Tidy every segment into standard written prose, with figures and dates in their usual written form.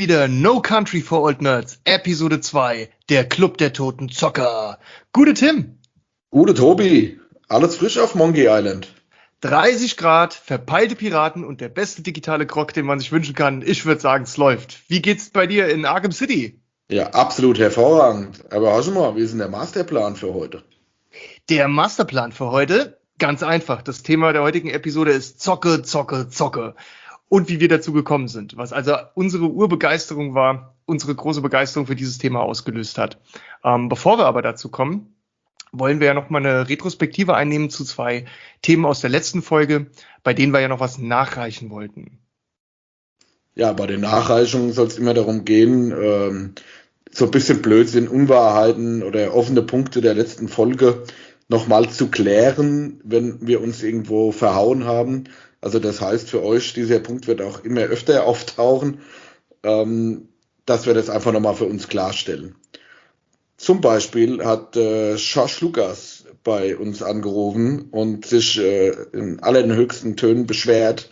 wieder No Country for Old Nerds, Episode 2, der Club der toten Zocker. Gute Tim. Gute Tobi, alles frisch auf Monkey Island. 30 Grad, verpeilte Piraten und der beste digitale Grog, den man sich wünschen kann. Ich würde sagen, es läuft. Wie geht's bei dir in Arkham City? Ja, absolut hervorragend. Aber hör schon mal, wie ist denn der Masterplan für heute? Der Masterplan für heute? Ganz einfach. Das Thema der heutigen Episode ist Zocke, Zocke, Zocke. Und wie wir dazu gekommen sind. Was also unsere Urbegeisterung war, unsere große Begeisterung für dieses Thema ausgelöst hat. Bevor wir aber dazu kommen, wollen wir ja nochmal eine Retrospektive einnehmen zu 2 Themen aus der letzten Folge, bei denen wir ja noch was nachreichen wollten. Ja, bei den Nachreichungen soll es immer darum gehen, so ein bisschen Blödsinn, Unwahrheiten oder offene Punkte der letzten Folge nochmal zu klären, wenn wir uns irgendwo verhauen haben. Also das heißt für euch, dieser Punkt wird auch immer öfter auftauchen, dass wir das einfach nochmal für uns klarstellen. Zum Beispiel hat Josh Lucas bei uns angerufen und sich in allerhöchsten Tönen beschwert.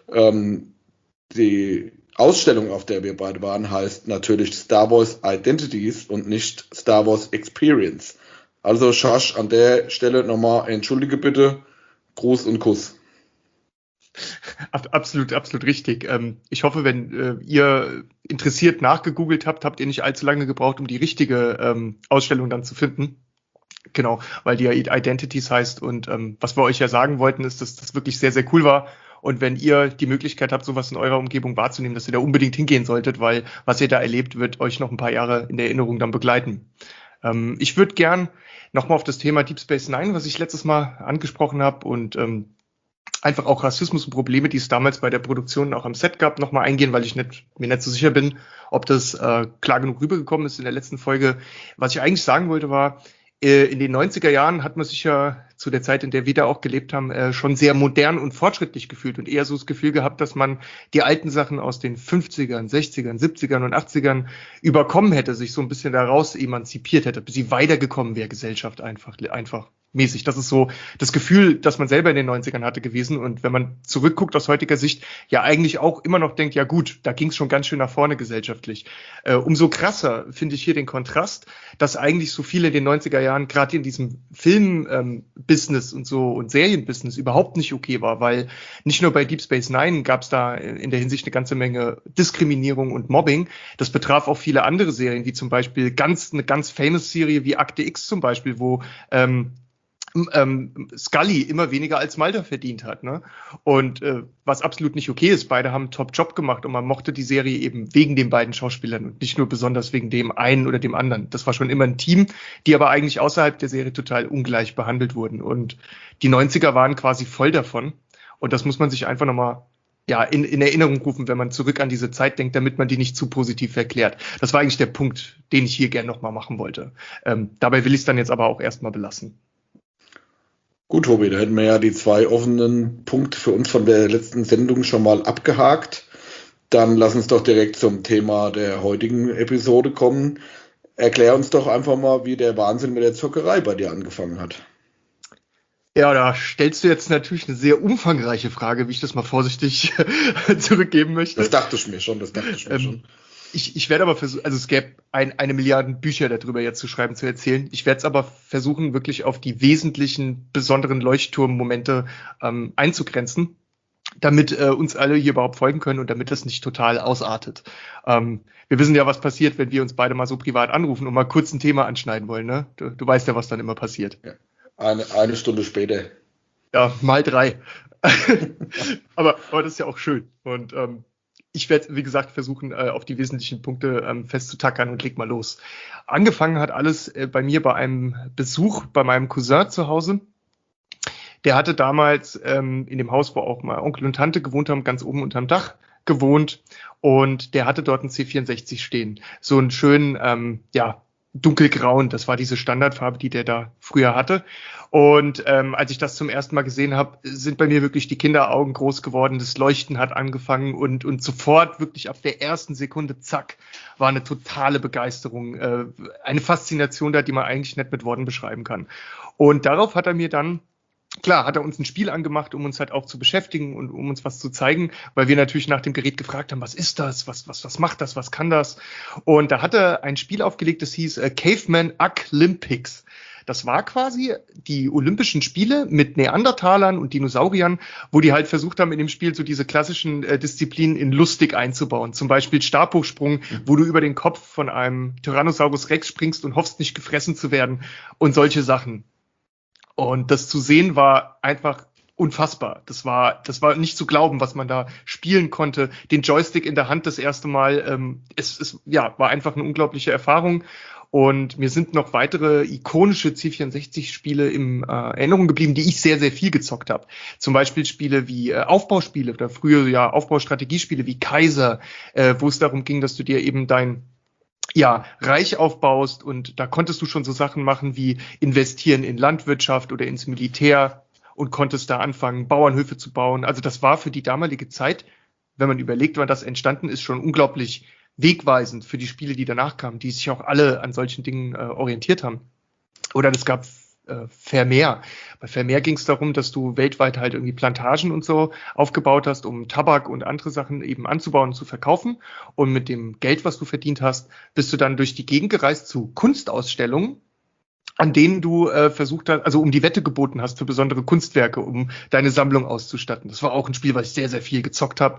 Die Ausstellung, auf der wir beide waren, heißt natürlich Star Wars Identities und nicht Star Wars Experience. Also Josh, an der Stelle nochmal entschuldige bitte, Gruß und Kuss. Absolut richtig. Ich hoffe, wenn ihr interessiert nachgegoogelt habt, habt ihr nicht allzu lange gebraucht, um die richtige Ausstellung dann zu finden. Genau, weil die ja Identities heißt und was wir euch ja sagen wollten, ist, dass das wirklich sehr, sehr cool war. Und wenn ihr die Möglichkeit habt, sowas in eurer Umgebung wahrzunehmen, dass ihr da unbedingt hingehen solltet, weil was ihr da erlebt, wird euch noch ein paar Jahre in der Erinnerung dann begleiten. Ich würde gern nochmal auf das Thema Deep Space Nine, was ich letztes Mal angesprochen habe und einfach auch Rassismus und Probleme, die es damals bei der Produktion auch am Set gab, nochmal eingehen, weil ich mir nicht so sicher bin, ob das klar genug rübergekommen ist in der letzten Folge. Was ich eigentlich sagen wollte war, in den 90er Jahren hat man sich ja zu der Zeit, in der wir da auch gelebt haben, schon sehr modern und fortschrittlich gefühlt und eher so das Gefühl gehabt, dass man die alten Sachen aus den 50ern, 60ern, 70ern und 80ern überkommen hätte, sich so ein bisschen daraus emanzipiert hätte, bis sie weitergekommen wäre, Gesellschaft einfach mäßig. Das ist so das Gefühl, das man selber in den 90ern hatte gewesen. Und wenn man zurückguckt aus heutiger Sicht, ja eigentlich auch immer noch denkt, ja gut, da ging es schon ganz schön nach vorne gesellschaftlich. Umso krasser finde ich hier den Kontrast, dass eigentlich so viele in den 90er Jahren gerade in diesem Film-Business und so und Serien-Business überhaupt nicht okay war, weil nicht nur bei Deep Space Nine gab es da in der Hinsicht eine ganze Menge Diskriminierung und Mobbing. Das betraf auch viele andere Serien, wie zum Beispiel eine ganz famous Serie wie Akte X zum Beispiel, wo Scully immer weniger als Mulder verdient hat, ne? Und was absolut nicht okay ist, beide haben einen Top-Job gemacht und man mochte die Serie eben wegen den beiden Schauspielern und nicht nur besonders wegen dem einen oder dem anderen. Das war schon immer ein Team, die aber eigentlich außerhalb der Serie total ungleich behandelt wurden. Und die 90er waren quasi voll davon. Und das muss man sich einfach nochmal in Erinnerung rufen, wenn man zurück an diese Zeit denkt, damit man die nicht zu positiv erklärt. Das war eigentlich der Punkt, den ich hier gerne nochmal machen wollte. Dabei will ich es dann jetzt aber auch erstmal belassen. Gut, Tobi, da hätten wir ja die 2 offenen Punkte für uns von der letzten Sendung schon mal abgehakt. Dann lass uns doch direkt zum Thema der heutigen Episode kommen. Erklär uns doch einfach mal, wie der Wahnsinn mit der Zockerei bei dir angefangen hat. Ja, da stellst du jetzt natürlich eine sehr umfangreiche Frage, wie ich das mal vorsichtig zurückgeben möchte. Das dachte ich mir schon. Ich werde aber versuchen, also es gäbe eine Milliarde Bücher darüber jetzt zu schreiben, zu erzählen. Ich werde es aber versuchen, wirklich auf die wesentlichen, besonderen Leuchtturmmomente einzugrenzen, damit uns alle hier überhaupt folgen können und damit das nicht total ausartet. Wir wissen ja, was passiert, wenn wir uns beide mal so privat anrufen und mal kurz ein Thema anschneiden wollen, ne? Du weißt ja, was dann immer passiert. Ja. Eine Stunde später. Ja, mal 3. aber das ist ja auch schön. Und ich werde, wie gesagt, versuchen, auf die wesentlichen Punkte festzutackern und leg mal los. Angefangen hat alles bei mir bei einem Besuch bei meinem Cousin zu Hause. Der hatte damals in dem Haus, wo auch mal Onkel und Tante gewohnt haben, ganz oben unterm Dach gewohnt. Und der hatte dort einen C64 stehen. So einen schönen, dunkelgrauen, das war diese Standardfarbe, die der da früher hatte. Und als ich das zum ersten Mal gesehen habe, sind bei mir wirklich die Kinderaugen groß geworden, das Leuchten hat angefangen und sofort wirklich ab der ersten Sekunde, zack, war eine totale Begeisterung, eine Faszination da, die man eigentlich nicht mit Worten beschreiben kann. Und darauf hat er mir dann klar, hat er uns ein Spiel angemacht, um uns halt auch zu beschäftigen und um uns was zu zeigen, weil wir natürlich nach dem Gerät gefragt haben, was ist das, was macht das, was kann das? Und da hat er ein Spiel aufgelegt, das hieß Caveman Olympics. Das war quasi die Olympischen Spiele mit Neandertalern und Dinosauriern, wo die halt versucht haben, in dem Spiel so diese klassischen Disziplinen in lustig einzubauen. Zum Beispiel Stabhochsprung, wo du über den Kopf von einem Tyrannosaurus Rex springst und hoffst, nicht gefressen zu werden und solche Sachen. Und das zu sehen war einfach unfassbar. Das war nicht zu glauben, was man da spielen konnte. Den Joystick in der Hand das erste Mal. Es war einfach eine unglaubliche Erfahrung. Und mir sind noch weitere ikonische C64-Spiele in Erinnerung geblieben, die ich sehr, sehr viel gezockt habe. Zum Beispiel Spiele wie Aufbauspiele oder früher ja Aufbaustrategiespiele wie Kaiser, wo es darum ging, dass du dir eben dein Reich aufbaust, und da konntest du schon so Sachen machen wie investieren in Landwirtschaft oder ins Militär und konntest da anfangen, Bauernhöfe zu bauen. Also das war für die damalige Zeit, wenn man überlegt, wann das entstanden ist, schon unglaublich wegweisend für die Spiele, die danach kamen, die sich auch alle an solchen Dingen orientiert haben. Oder es gab Vermeer. Bei Vermeer ging es darum, dass du weltweit halt irgendwie Plantagen und so aufgebaut hast, um Tabak und andere Sachen eben anzubauen und zu verkaufen. Und mit dem Geld, was du verdient hast, bist du dann durch die Gegend gereist zu Kunstausstellungen, an denen du versucht hast, also um die Wette geboten hast für besondere Kunstwerke, um deine Sammlung auszustatten. Das war auch ein Spiel, was ich sehr, sehr viel gezockt habe.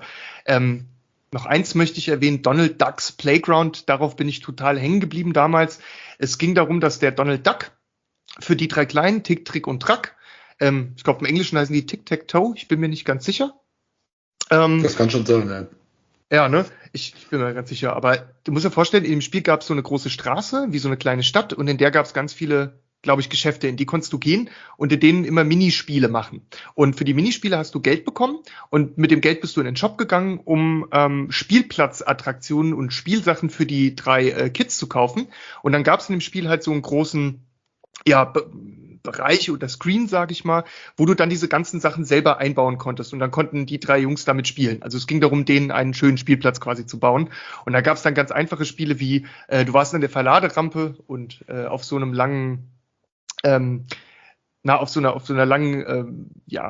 Noch eins möchte ich erwähnen, Donald Ducks Playground. Darauf bin ich total hängen geblieben damals. Es ging darum, dass der Donald Duck für die drei Kleinen, Tick, Trick und Track, ich glaube im Englischen heißen die Tic-Tac-Toe, ich bin mir nicht ganz sicher. Das kann schon sein, ja. Ja, ne? Ich bin mir ganz sicher. Aber du musst dir vorstellen, in dem Spiel gab es so eine große Straße, wie so eine kleine Stadt, und in der gab es ganz viele, glaube ich, Geschäfte, in die konntest du gehen und in denen immer Minispiele machen. Und für die Minispiele hast du Geld bekommen, und mit dem Geld bist du in den Shop gegangen, um Spielplatzattraktionen und Spielsachen für die drei Kids zu kaufen. Und dann gab es in dem Spiel halt so einen großen Bereich oder Screen, sage ich mal, wo du dann diese ganzen Sachen selber einbauen konntest, und dann konnten die drei Jungs damit spielen. Also es ging darum, denen einen schönen Spielplatz quasi zu bauen, und da gab es dann ganz einfache Spiele wie, du warst an der Verladerampe und auf so einem langen auf so einer langen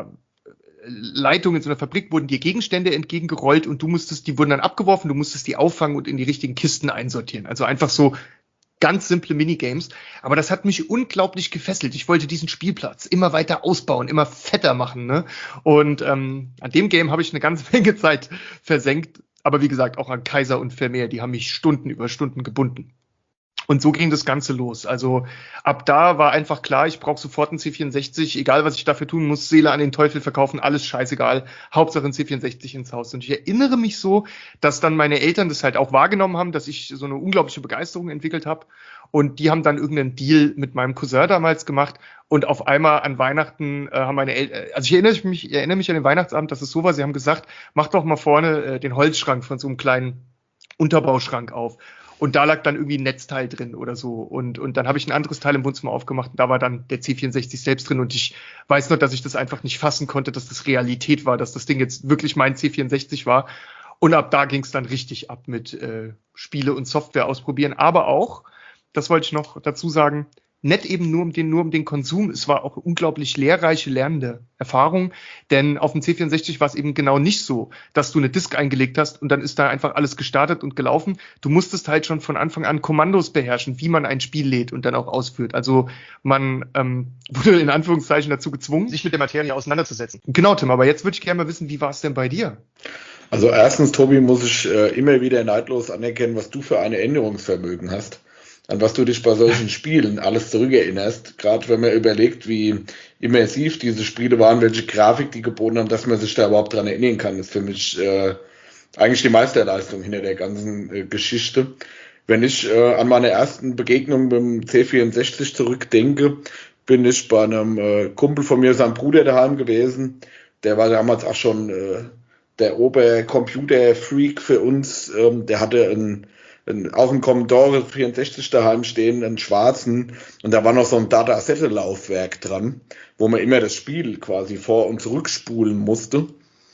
Leitung in so einer Fabrik wurden dir Gegenstände entgegengerollt, und die wurden dann abgeworfen, du musstest die auffangen und in die richtigen Kisten einsortieren. Also einfach so ganz simple Minigames, aber das hat mich unglaublich gefesselt. Ich wollte diesen Spielplatz immer weiter ausbauen, immer fetter machen, ne? Und an dem Game habe ich eine ganze Menge Zeit versenkt, aber wie gesagt, auch an Kaiser und Vermeer, die haben mich Stunden über Stunden gebunden. Und so ging das Ganze los. Also ab da war einfach klar, ich brauche sofort einen C64, egal was ich dafür tun muss, Seele an den Teufel verkaufen, alles scheißegal, Hauptsache ein C64 ins Haus. Und ich erinnere mich so, dass dann meine Eltern das halt auch wahrgenommen haben, dass ich so eine unglaubliche Begeisterung entwickelt habe. Und die haben dann irgendeinen Deal mit meinem Cousin damals gemacht, und auf einmal an Weihnachten haben meine Eltern, also ich erinnere mich an den Weihnachtsabend, dass es so war, sie haben gesagt, mach doch mal vorne den Holzschrank von so einem kleinen Unterbauschrank auf. Und da lag dann irgendwie ein Netzteil drin oder so. Und dann habe ich ein anderes Teil im Wohnzimmer aufgemacht, und da war dann der C64 selbst drin. Und ich weiß noch, dass ich das einfach nicht fassen konnte, dass das Realität war, dass das Ding jetzt wirklich mein C64 war. Und ab da ging es dann richtig ab mit Spiele und Software ausprobieren. Aber auch, das wollte ich noch dazu sagen, nicht eben nur um den Konsum, es war auch unglaublich lehrreiche, lernende Erfahrung, denn auf dem C64 war es eben genau nicht so, dass du eine Disk eingelegt hast und dann ist da einfach alles gestartet und gelaufen. Du musstest halt schon von Anfang an Kommandos beherrschen, wie man ein Spiel lädt und dann auch ausführt. Also man wurde in Anführungszeichen dazu gezwungen, sich mit der Materie auseinanderzusetzen. Genau, Tim, aber jetzt würde ich gerne mal wissen, wie war es denn bei dir? Also erstens, Tobi, muss ich immer wieder neidlos anerkennen, was du für ein Erinnerungsvermögen hast, an was du dich bei solchen Spielen alles zurückerinnerst, gerade wenn man überlegt, wie immersiv diese Spiele waren, welche Grafik die geboten haben, dass man sich da überhaupt dran erinnern kann, ist für mich eigentlich die Meisterleistung hinter der ganzen Geschichte. Wenn ich an meine ersten Begegnungen mit dem C64 zurückdenke, bin ich bei einem Kumpel von mir, seinem Bruder, daheim gewesen. Der war damals auch schon der Obercomputer-Freak für uns. Der hatte auch einen Commodore 64 daheim stehen, einen schwarzen, und da war noch so ein Datasette-Laufwerk dran, wo man immer das Spiel quasi vor- und zurückspulen musste.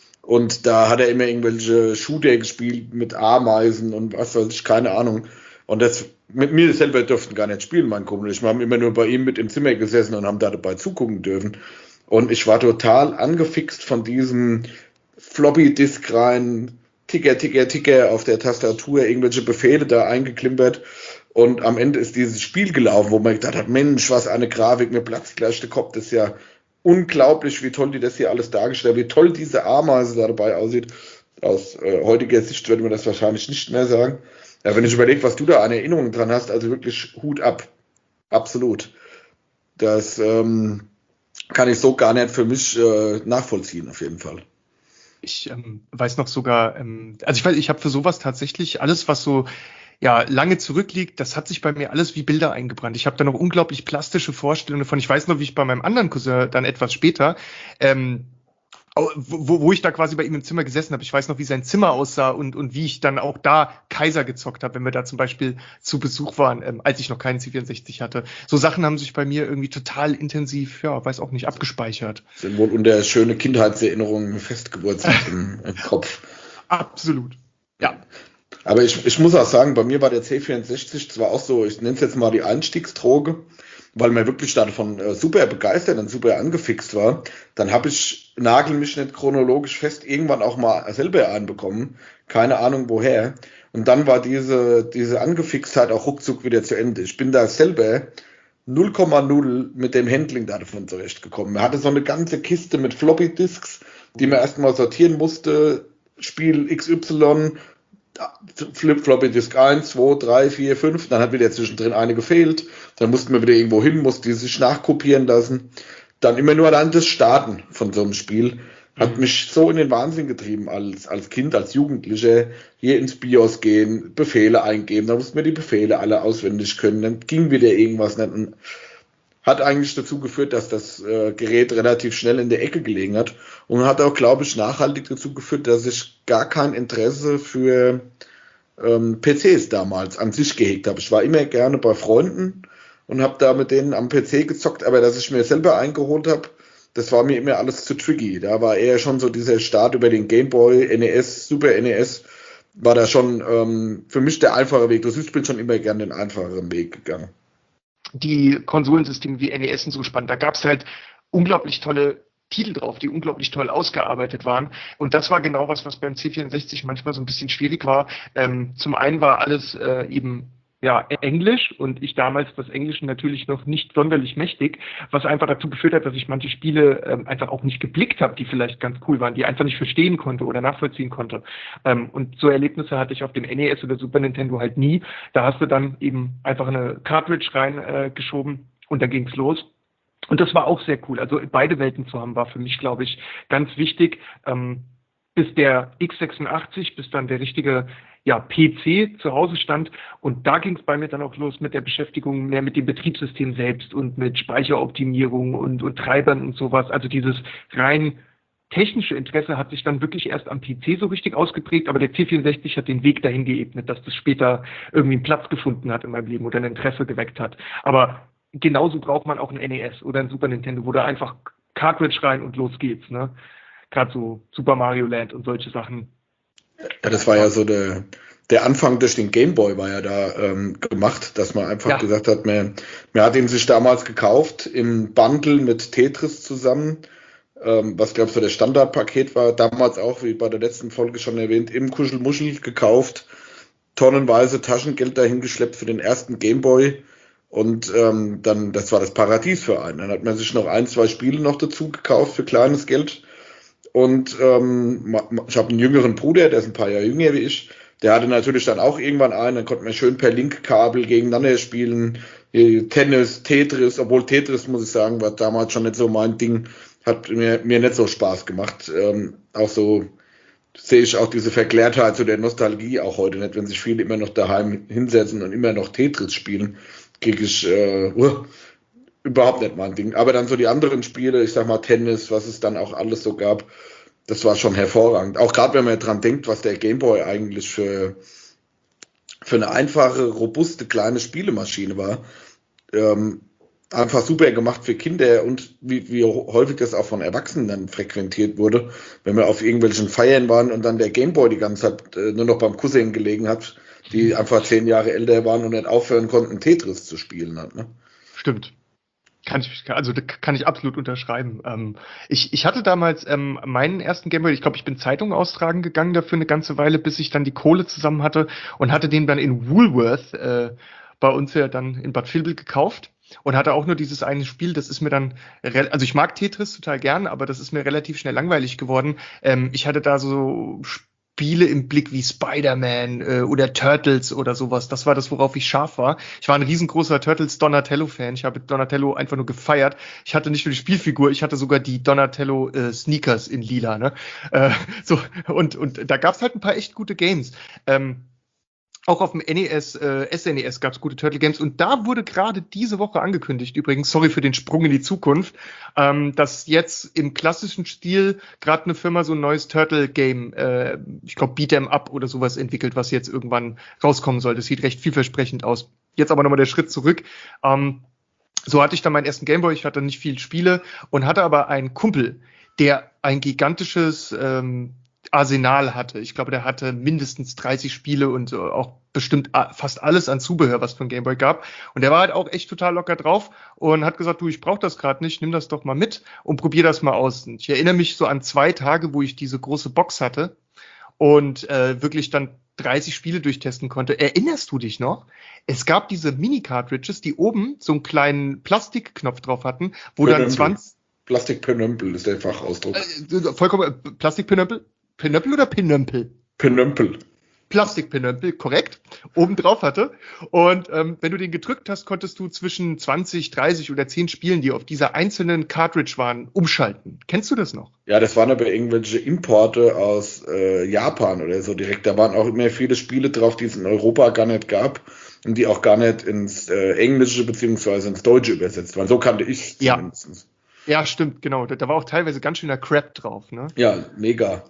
Und da hat er immer irgendwelche Shooter gespielt mit Ameisen und was weiß ich, keine Ahnung. Und das mit mir selber durften gar nicht spielen, mein Kumpel. Wir haben immer nur bei ihm mit im Zimmer gesessen und haben da dabei zugucken dürfen. Und ich war total angefixt von diesem Floppy-Disk rein, Ticker auf der Tastatur, irgendwelche Befehle da eingeklimpert. Und am Ende ist dieses Spiel gelaufen, wo man gedacht hat, Mensch, was eine Grafik, mir platzt gleich der Kopf. Das ist ja unglaublich, wie toll die das hier alles dargestellt haben, wie toll diese Ameise da dabei aussieht. Aus heutiger Sicht würde man das wahrscheinlich nicht mehr sagen. Ja, wenn ich überlege, was du da an Erinnerungen dran hast, also wirklich Hut ab. Absolut. Das kann ich so gar nicht für mich nachvollziehen, auf jeden Fall. Ich weiß noch sogar, also ich habe für sowas tatsächlich alles, was so ja lange zurückliegt, das hat sich bei mir alles wie Bilder eingebrannt. Ich habe da noch unglaublich plastische Vorstellungen davon. Ich weiß noch, wie ich bei meinem anderen Cousin dann etwas später, wo ich da quasi bei ihm im Zimmer gesessen habe. Ich weiß noch, wie sein Zimmer aussah und wie ich dann auch da Kaiser gezockt habe, wenn wir da zum Beispiel zu Besuch waren, als ich noch keinen C64 hatte. So Sachen haben sich bei mir irgendwie total intensiv, ja, weiß auch nicht, abgespeichert. Sind wohl unter schöne Kindheitserinnerungen festgewurzelt im Kopf. Absolut. Ja. Aber ich muss auch sagen, bei mir war der C64 zwar auch so, ich nenne es jetzt mal die Einstiegsdroge, weil man wirklich davon super begeistert und super angefixt war. Dann habe ich, nagel mich nicht chronologisch fest, irgendwann auch mal selber einbekommen. Keine Ahnung woher. Und dann war diese Angefixtheit auch ruckzuck wieder zu Ende. Ich bin da selber 0,0 mit dem Handling davon zurechtgekommen. Man hatte so eine ganze Kiste mit Floppy-Disks, die man erstmal sortieren musste. Spiel XY, Floppy Disk 1, 2, 3, 4, 5, dann hat wieder zwischendrin eine gefehlt, dann mussten wir wieder irgendwo hin, mussten die sich nachkopieren lassen. Dann immer nur allein das Starten von so einem Spiel hat mich so in den Wahnsinn getrieben als Kind, als Jugendlicher, hier ins BIOS gehen, Befehle eingeben, da mussten wir die Befehle alle auswendig können, dann ging wieder irgendwas nicht und hat eigentlich dazu geführt, dass das Gerät relativ schnell in der Ecke gelegen hat und hat auch, glaube ich, nachhaltig dazu geführt, dass ich gar kein Interesse für PCs damals an sich gehegt habe. Ich war immer gerne bei Freunden und habe da mit denen am PC gezockt, aber dass ich mir selber eingeholt habe, das war mir immer alles zu tricky. Da war eher schon so dieser Start über den Game Boy, NES, Super NES, war da schon für mich der einfache Weg. Ich bin schon immer gerne den einfacheren Weg gegangen. Die Konsolensysteme wie NES sind so spannend. Da gab es halt unglaublich tolle Titel drauf, die unglaublich toll ausgearbeitet waren. Und das war genau was beim C64 manchmal so ein bisschen schwierig war. Zum einen war alles eben ja Englisch und ich damals das Englische natürlich noch nicht sonderlich mächtig, was einfach dazu geführt hat, dass ich manche Spiele einfach auch nicht geblickt habe, die vielleicht ganz cool waren, die einfach nicht verstehen konnte oder nachvollziehen konnte. Und so Erlebnisse hatte ich auf dem NES oder Super Nintendo halt nie. Da hast du dann eben einfach eine Cartridge reingeschoben und dann ging's los. Und das war auch sehr cool. Also beide Welten zu haben, war für mich, glaube ich, ganz wichtig. Bis der x86, bis dann der richtige PC zu Hause stand. Und da ging es bei mir dann auch los mit der Beschäftigung mehr mit dem Betriebssystem selbst und mit Speicheroptimierung und Treibern und sowas. Also dieses rein technische Interesse hat sich dann wirklich erst am PC so richtig ausgeprägt, aber der C64 hat den Weg dahin geebnet, dass das später irgendwie einen Platz gefunden hat in meinem Leben oder ein Interesse geweckt hat. Aber genauso braucht man auch ein NES oder ein Super Nintendo, wo da einfach Cartridge rein und los geht's, ne? Gerade so Super Mario Land und solche Sachen. Ja, das war ja so der Anfang durch den Game Boy war ja da gemacht, dass man einfach gesagt hat, man hat ihn sich damals gekauft im Bundle mit Tetris zusammen, was glaube ich so das Standardpaket war, damals auch, wie bei der letzten Folge schon erwähnt, im Kuschelmuschel gekauft, tonnenweise Taschengeld dahin geschleppt für den ersten Game Boy und dann, das war das Paradies für einen. Dann hat man sich noch 1, 2 Spiele noch dazu gekauft für kleines Geld. Und ich habe einen jüngeren Bruder, der ist ein paar Jahre jünger wie ich. Der hatte natürlich dann auch irgendwann einen, dann konnte man schön per Linkkabel gegeneinander spielen. Tennis, Tetris, obwohl Tetris, muss ich sagen, war damals schon nicht so mein Ding. Hat mir nicht so Spaß gemacht. Auch so sehe ich auch diese Verklärtheit zu der Nostalgie auch heute nicht, wenn sich viele immer noch daheim hinsetzen und immer noch Tetris spielen, kriege ich überhaupt nicht mein Ding. Aber dann so die anderen Spiele, ich sag mal Tennis, was es dann auch alles so gab, das war schon hervorragend. Auch gerade wenn man dran denkt, was der Gameboy eigentlich für eine einfache, robuste, kleine Spielemaschine war. Einfach super gemacht für Kinder und wie häufig das auch von Erwachsenen dann frequentiert wurde, wenn wir auf irgendwelchen Feiern waren und dann der Gameboy die ganze Zeit nur noch beim Cousin gelegen hat, die einfach 10 Jahre älter waren und nicht aufhören konnten, Tetris zu spielen. Halt, ne? Stimmt. Kann ich absolut unterschreiben. Ich hatte damals meinen ersten Gameboy, ich glaube, ich bin Zeitung austragen gegangen dafür eine ganze Weile, bis ich dann die Kohle zusammen hatte und hatte den dann in Woolworth bei uns ja dann in Bad Vilbel gekauft und hatte auch nur dieses eine Spiel, das ist mir dann, also ich mag Tetris total gern, aber das ist mir relativ schnell langweilig geworden. Ich hatte da so Spiele im Blick wie Spider-Man oder Turtles oder sowas. Das war das, worauf ich scharf war. Ich war ein riesengroßer Turtles Donatello-Fan. Ich habe Donatello einfach nur gefeiert. Ich hatte nicht nur die Spielfigur, ich hatte sogar die Donatello Sneakers in lila. Ne? So und da gab's halt ein paar echt gute Games. Auch auf dem NES, SNES gab es gute Turtle Games und da wurde gerade diese Woche angekündigt, übrigens, sorry für den Sprung in die Zukunft, dass jetzt im klassischen Stil gerade eine Firma so ein neues Turtle Game, ich glaube Beat'em Up oder sowas entwickelt, was jetzt irgendwann rauskommen soll. Das sieht recht vielversprechend aus. Jetzt aber nochmal der Schritt zurück. So hatte ich dann meinen ersten Gameboy, ich hatte nicht viel Spiele und hatte aber einen Kumpel, der ein gigantisches Arsenal hatte. Ich glaube, der hatte mindestens 30 Spiele und auch bestimmt fast alles an Zubehör, was von Gameboy gab. Und der war halt auch echt total locker drauf und hat gesagt, du, ich brauche das gerade nicht, nimm das doch mal mit und probier das mal aus. Und ich erinnere mich so an 2 Tage, wo ich diese große Box hatte und wirklich dann 30 Spiele durchtesten konnte. Erinnerst du dich noch? Es gab diese Mini-Cartridges, die oben so einen kleinen Plastikknopf drauf hatten, wo dann 20... Plastikpenömpel ist der Fachausdruck. Vollkommen Plastikpenömpel? Pinöppel oder Pinömpel? Pinömpel. Plastikpinömpel, korrekt, oben drauf hatte. Und wenn du den gedrückt hast, konntest du zwischen 20, 30 oder 10 Spielen, die auf dieser einzelnen Cartridge waren, umschalten. Kennst du das noch? Ja, das waren aber irgendwelche Importe aus Japan oder so direkt. Da waren auch immer viele Spiele drauf, die es in Europa gar nicht gab und die auch gar nicht ins Englische beziehungsweise ins Deutsche übersetzt waren. So kannte ich zumindest. Ja, stimmt, genau. Da war auch teilweise ganz schöner Crap drauf, ne? Ja, mega.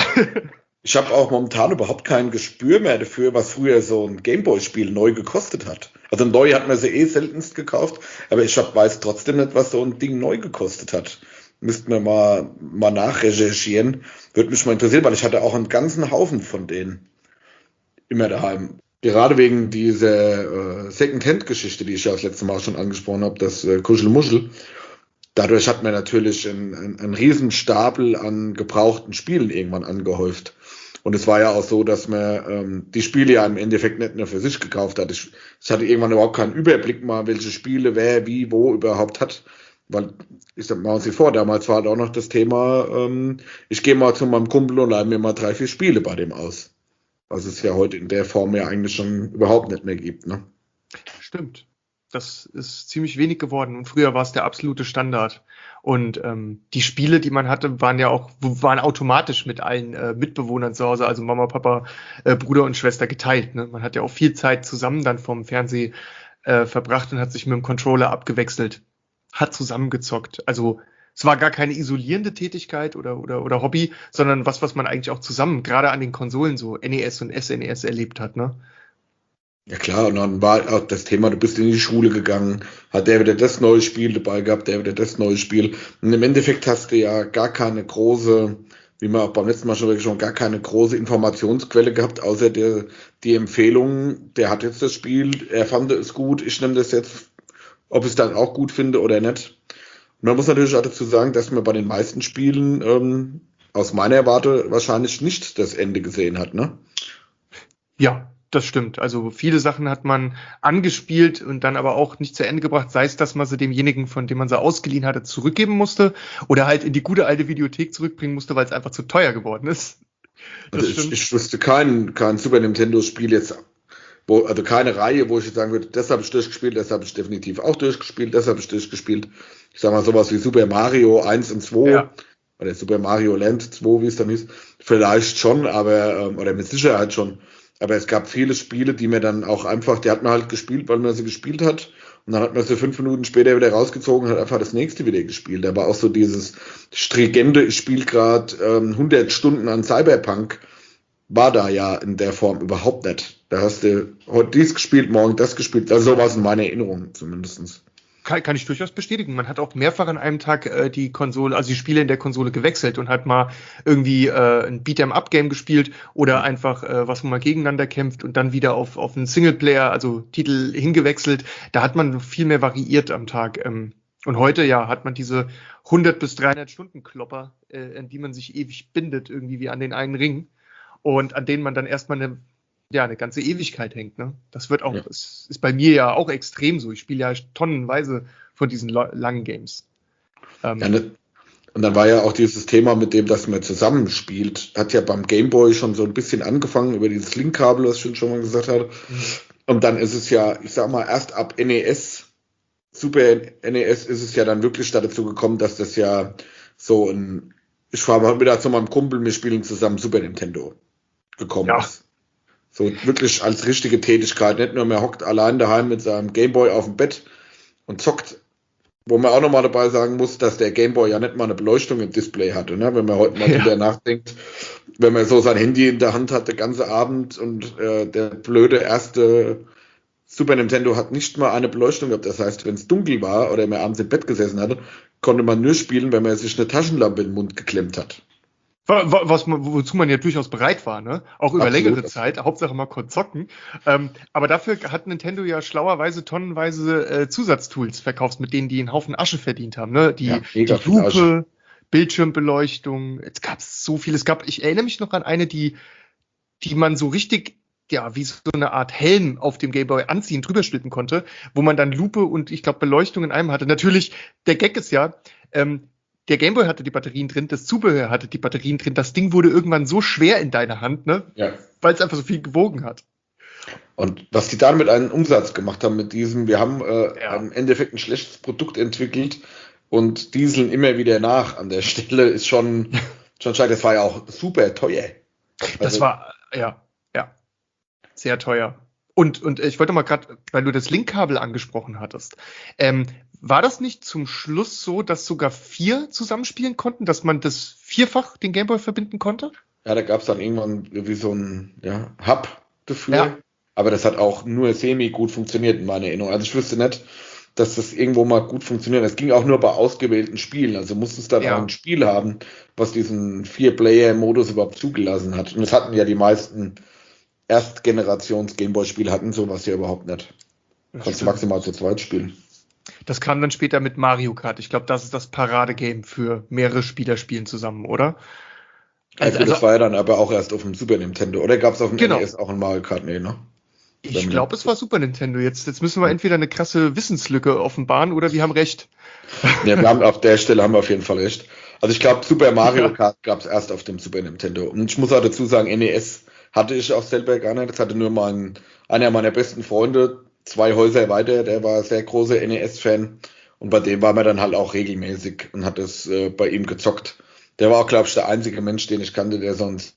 Ich habe auch momentan überhaupt kein Gespür mehr dafür, was früher so ein Gameboy-Spiel neu gekostet hat. Also neu hat man sie seltenst gekauft, aber ich weiß trotzdem nicht, was so ein Ding neu gekostet hat. Müssten wir mal nachrecherchieren. Würde mich mal interessieren, weil ich hatte auch einen ganzen Haufen von denen immer daheim. Gerade wegen dieser Second-Hand-Geschichte, die ich ja das letzte Mal schon angesprochen habe, das Kuschelmuschel. Dadurch hat man natürlich einen riesen Stapel an gebrauchten Spielen irgendwann angehäuft. Und es war ja auch so, dass man die Spiele ja im Endeffekt nicht nur für sich gekauft hat. Ich hatte irgendwann überhaupt keinen Überblick mal, welche Spiele wer, wie, wo überhaupt hat. Weil, ich sag mal, Sie vor, damals war halt auch noch das Thema, ich gehe mal zu meinem Kumpel und leihe mir mal 3, 4 Spiele bei dem aus. Was es ja heute in der Form ja eigentlich schon überhaupt nicht mehr gibt, ne? Stimmt. Das ist ziemlich wenig geworden. Und früher war es der absolute Standard. Und die Spiele, die man hatte, waren automatisch mit allen Mitbewohnern zu Hause, also Mama, Papa, Bruder und Schwester geteilt. Ne? Man hat ja auch viel Zeit zusammen dann vom Fernseh verbracht und hat sich mit dem Controller abgewechselt, hat zusammengezockt. Also es war gar keine isolierende Tätigkeit oder Hobby, sondern was man eigentlich auch zusammen, gerade an den Konsolen so NES und SNES erlebt hat, ne? Ja klar, und dann war auch das Thema, du bist in die Schule gegangen, hat der wieder das neue Spiel dabei gehabt, der wieder das neue Spiel. Und im Endeffekt hast du ja gar keine große, wie man auch beim letzten Mal schon gar keine große Informationsquelle gehabt, außer die Empfehlung, der hat jetzt das Spiel, er fand es gut, ich nehme das jetzt, ob ich es dann auch gut finde oder nicht. Und man muss natürlich auch dazu sagen, dass man bei den meisten Spielen aus meiner Warte wahrscheinlich nicht das Ende gesehen hat, ne? Ja, das stimmt. Also viele Sachen hat man angespielt und dann aber auch nicht zu Ende gebracht, sei es, dass man sie demjenigen, von dem man sie ausgeliehen hatte, zurückgeben musste oder halt in die gute alte Videothek zurückbringen musste, weil es einfach zu teuer geworden ist. Das Also ich wüsste kein Super Nintendo-Spiel jetzt, also keine Reihe, wo ich jetzt sagen würde, das habe ich durchgespielt, das habe ich definitiv auch durchgespielt, das habe ich durchgespielt. Ich sag mal sowas wie Super Mario 1 und 2 Ja. oder Super Mario Land 2, wie es dann hieß, vielleicht schon, aber, oder mit Sicherheit schon. Aber es gab viele Spiele, die mir dann auch einfach, die hat man halt gespielt, weil man sie gespielt hat. Und dann hat man sie 5 Minuten später wieder rausgezogen und hat einfach das nächste wieder gespielt. Da war auch so dieses stringente, ich spiele gerade 100 Stunden an Cyberpunk, war da ja in der Form überhaupt nicht. Da hast du heute dies gespielt, morgen das gespielt. Also so war es in meiner Erinnerung zumindest. Kann ich durchaus bestätigen. Man hat auch mehrfach an einem Tag die Konsole, also die Spiele in der Konsole gewechselt und hat mal irgendwie ein Beat'em-up-Game gespielt oder einfach was man mal gegeneinander kämpft und dann wieder auf einen Singleplayer, also Titel hingewechselt. Da hat man viel mehr variiert am Tag. Und heute, ja, hat man diese 100 bis 300 Stunden Klopper, an die man sich ewig bindet, irgendwie wie an den einen Ring. Und an denen man dann erstmal eine ganze Ewigkeit hängt. Ne? Das wird auch, es ist bei mir ja auch extrem so. Ich spiele ja tonnenweise von diesen langen Games. Und dann war ja auch dieses Thema mit dem, dass man zusammenspielt, hat ja beim Gameboy schon so ein bisschen angefangen über dieses Linkkabel, was ich schon mal gesagt habe. Und dann ist es ja, ich sag mal, erst ab NES, Super NES, ist es ja dann wirklich dazu gekommen, dass das ja so ich war mal wieder zu meinem Kumpel, wir spielen zusammen Super Nintendo gekommen ist. So wirklich als richtige Tätigkeit, nicht nur mehr hockt allein daheim mit seinem Gameboy auf dem Bett und zockt. Wo man auch nochmal dabei sagen muss, dass der Gameboy ja nicht mal eine Beleuchtung im Display hatte, ne? Wenn man heute mal drüber nachdenkt, wenn man so sein Handy in der Hand hat, den ganzen Abend und der blöde erste Super Nintendo hat nicht mal eine Beleuchtung gehabt. Das heißt, wenn es dunkel war oder man abends im Bett gesessen hatte, konnte man nur spielen, wenn man sich eine Taschenlampe in den Mund geklemmt hat. Wozu man ja durchaus bereit war, ne? Auch über längere Zeit, Hauptsache mal kurz zocken. Aber dafür hat Nintendo ja schlauerweise tonnenweise Zusatztools verkauft, mit denen die einen Haufen Asche verdient haben, ne? Die Lupe, Bildschirmbeleuchtung, es gab so viel. Ich erinnere mich noch an eine, die man so richtig, ja, wie so eine Art Helm auf dem Gameboy anziehen, drüber stülpen konnte, wo man dann Lupe und ich glaube Beleuchtung in einem hatte. Natürlich, der Gag ist ja, der Gameboy hatte die Batterien drin, das Zubehör hatte die Batterien drin, das Ding wurde irgendwann so schwer in deiner Hand, ne? Ja. Weil es einfach so viel gewogen hat. Und was die damit einen Umsatz gemacht haben mit diesem, wir haben im Endeffekt ein schlechtes Produkt entwickelt und dieseln immer wieder nach an der Stelle, ist schon schade. Das war ja auch super teuer. Das war, ja, sehr teuer. Und ich wollte mal gerade, weil du das Linkkabel angesprochen hattest, war das nicht zum Schluss so, dass sogar 4 zusammenspielen konnten, dass man das vierfach den Gameboy verbinden konnte? Ja, da gab es dann irgendwann wie so ein Hub dafür. Ja. Aber das hat auch nur semi gut funktioniert in meiner Erinnerung. Also ich wüsste nicht, dass das irgendwo mal gut funktioniert. Es ging auch nur bei ausgewählten Spielen. Also musste es dann auch ein Spiel haben, was diesen 4-Player-Modus überhaupt zugelassen hat. Und das hatten ja die meisten Erstgenerations-Gameboy-Spiele hatten sowas ja überhaupt nicht. Kannst du maximal zu zweit spielen. Das kam dann später mit Mario Kart. Ich glaube, das ist das Paradegame für mehrere Spieler spielen zusammen, oder? Also das war ja dann aber auch erst auf dem Super Nintendo. Oder gab es auf dem NES auch ein Mario Kart? Nee, ne? Ich glaube, es war Super Nintendo. Jetzt müssen wir entweder eine krasse Wissenslücke offenbaren oder wir haben recht. Ja, auf der Stelle haben wir auf jeden Fall recht. Also ich glaube, Super Mario Kart gab es erst auf dem Super Nintendo. Und ich muss auch dazu sagen, NES hatte ich auch selber gar nicht. Das hatte nur einer meiner besten Freunde, 2 Häuser weiter, der war sehr großer NES-Fan. Und bei dem war man dann halt auch regelmäßig und hat es bei ihm gezockt. Der war auch, glaube ich, der einzige Mensch, den ich kannte, der sonst.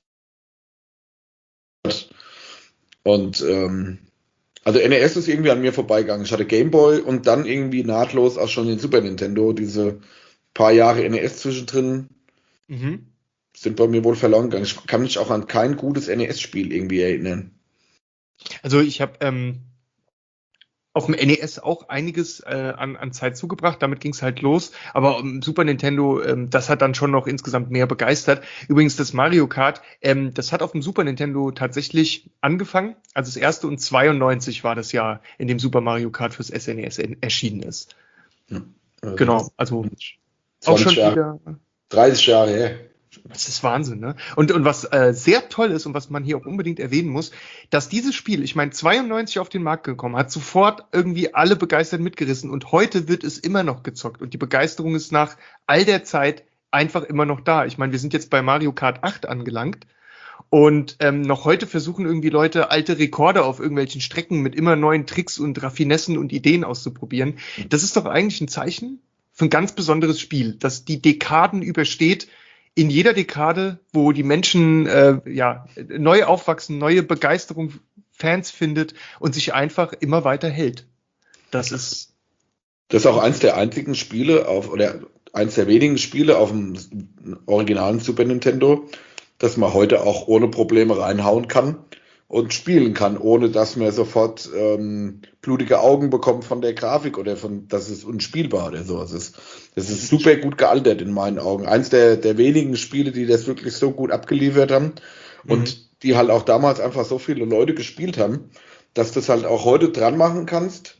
Und also NES ist irgendwie an mir vorbeigegangen. Ich hatte Gameboy und dann irgendwie nahtlos auch schon den Super Nintendo. Diese paar Jahre NES zwischendrin sind bei mir wohl verloren gegangen. Ich kann mich auch an kein gutes NES-Spiel irgendwie erinnern. Also ich habe auf dem NES auch einiges an Zeit zugebracht. Damit ging es halt los. Aber Super Nintendo, das hat dann schon noch insgesamt mehr begeistert. Übrigens, das Mario Kart, das hat auf dem Super Nintendo tatsächlich angefangen. Also das erste und 92 war das Jahr, in dem Super Mario Kart fürs SNES erschienen ist. Ja, also genau, also auch schon wieder 30 Jahre her. Das ist Wahnsinn, ne? Und was sehr toll ist und was man hier auch unbedingt erwähnen muss, dass dieses Spiel, ich meine, 92 auf den Markt gekommen, hat sofort irgendwie alle begeistert mitgerissen und heute wird es immer noch gezockt und die Begeisterung ist nach all der Zeit einfach immer noch da. Ich meine, wir sind jetzt bei Mario Kart 8 angelangt und noch heute versuchen irgendwie Leute alte Rekorde auf irgendwelchen Strecken mit immer neuen Tricks und Raffinessen und Ideen auszuprobieren. Das ist doch eigentlich ein Zeichen für ein ganz besonderes Spiel, das die Dekaden übersteht. In jeder Dekade, wo die Menschen neu aufwachsen, neue Begeisterung, Fans findet und sich einfach immer weiter hält. Das ist auch eins der einzigen Spiele eins der wenigen Spiele auf dem originalen Super Nintendo, das man heute auch ohne Probleme reinhauen kann und spielen kann, ohne dass man sofort blutige Augen bekommt von der Grafik oder dass es unspielbar oder sowas ist. Das ist super gut gealtert in meinen Augen. Eins der wenigen Spiele, die das wirklich so gut abgeliefert haben und die halt auch damals einfach so viele Leute gespielt haben, dass du das halt auch heute dran machen kannst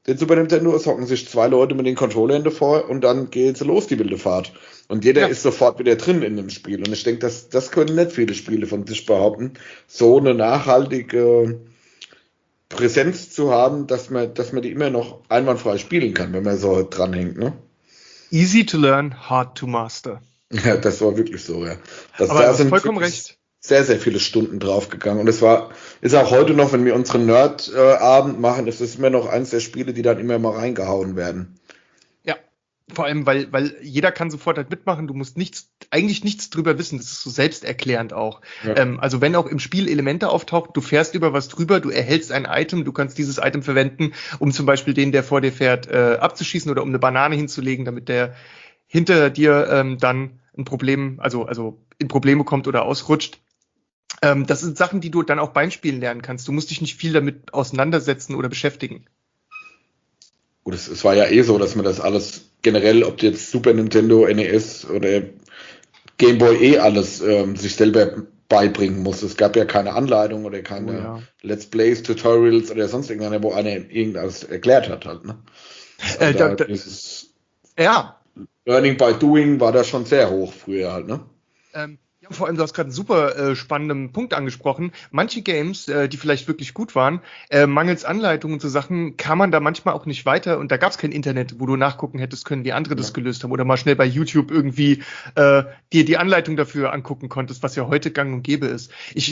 den Super Nintendo, es hocken sich 2 Leute mit den Controllern davor und dann geht's los, die wilde Fahrt. Und jeder ist sofort wieder drin in dem Spiel. Und ich denke, das können nicht viele Spiele von sich behaupten, so eine nachhaltige Präsenz zu haben, dass man die immer noch einwandfrei spielen kann, wenn man so dranhängt, ne? Easy to learn, hard to master. Ja, das war wirklich so, ja. Aber du hast vollkommen recht. Sehr, sehr viele Stunden draufgegangen. Und ist auch heute noch, wenn wir unseren Nerd-Abend machen, ist es immer noch eins der Spiele, die dann immer mal reingehauen werden. Ja, vor allem, weil jeder kann sofort halt mitmachen. Du musst eigentlich nichts drüber wissen. Das ist so selbsterklärend auch. Ja. Also wenn auch im Spiel Elemente auftauchen, du fährst über was drüber, du erhältst ein Item, du kannst dieses Item verwenden, um zum Beispiel den, der vor dir fährt, abzuschießen oder um eine Banane hinzulegen, damit der hinter dir dann ein Problem, also in Probleme kommt oder ausrutscht. Das sind Sachen, die du dann auch beim Spielen lernen kannst. Du musst dich nicht viel damit auseinandersetzen oder beschäftigen. Gut, es war ja so, dass man das alles generell, ob jetzt Super Nintendo, NES oder Game Boy alles sich selber beibringen muss. Es gab ja keine Anleitung oder keine Let's Plays, Tutorials oder sonst irgendeiner, wo einer irgendwas erklärt hat halt, ne? Learning by Doing war da schon sehr hoch früher halt, ne? Vor allem, du hast gerade einen super spannenden Punkt angesprochen. Manche Games, die vielleicht wirklich gut waren, mangels Anleitungen zu Sachen, kam man da manchmal auch nicht weiter und da gab es kein Internet, wo du nachgucken hättest können, wie andere das gelöst haben oder mal schnell bei YouTube irgendwie dir die Anleitung dafür angucken konntest, was ja heute gang und gäbe ist.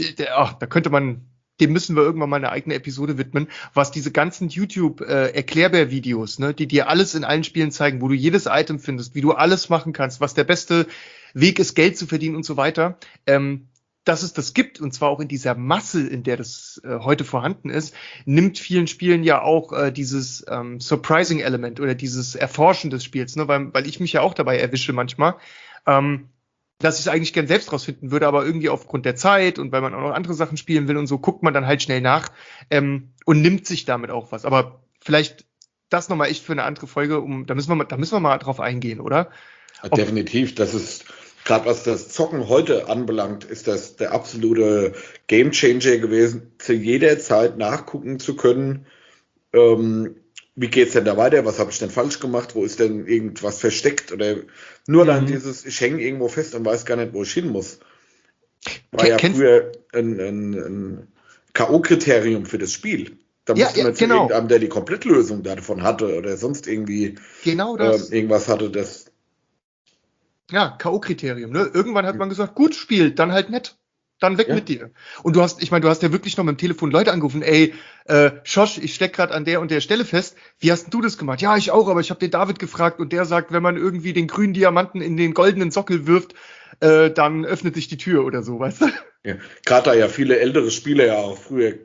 Dem müssen wir irgendwann mal eine eigene Episode widmen, was diese ganzen YouTube-Erklärbär-Videos, ne, die dir alles in allen Spielen zeigen, wo du jedes Item findest, wie du alles machen kannst, was der beste Weg ist, Geld zu verdienen und so weiter, dass es das gibt, und zwar auch in dieser Masse, in der das heute vorhanden ist, nimmt vielen Spielen ja auch dieses Surprising-Element oder dieses Erforschen des Spiels, ne, weil ich mich ja auch dabei erwische manchmal, dass ich es eigentlich gern selbst rausfinden würde, aber irgendwie aufgrund der Zeit und weil man auch noch andere Sachen spielen will und so, guckt man dann halt schnell nach und nimmt sich damit auch was. Aber vielleicht das nochmal echt für eine andere Folge, da müssen wir mal drauf eingehen, oder? Definitiv, das ist, gerade was das Zocken heute anbelangt, ist das der absolute Gamechanger gewesen, zu jeder Zeit nachgucken zu können, wie geht's denn da weiter, was habe ich denn falsch gemacht, wo ist denn irgendwas versteckt oder nur dann dieses, ich hänge irgendwo fest und weiß gar nicht, wo ich hin muss. War ja früher ein K.O.-Kriterium für das Spiel. Da musste man zu irgendeinem, der die Komplettlösung davon hatte oder sonst irgendwie irgendwas hatte, das. Ja, K.O.-Kriterium, ne? Irgendwann hat man gesagt, gut, Spiel, dann halt nett. Dann weg mit dir. Und du hast ja wirklich noch mit dem Telefon Leute angerufen, ey, Schosch, ich steck gerade an der und der Stelle fest. Wie hast denn du das gemacht? Ja, ich auch, aber ich habe den David gefragt und der sagt, wenn man irgendwie den grünen Diamanten in den goldenen Sockel wirft, dann öffnet sich die Tür oder so, weißt du? Ja, gerade da ja viele ältere Spieler ja auch früher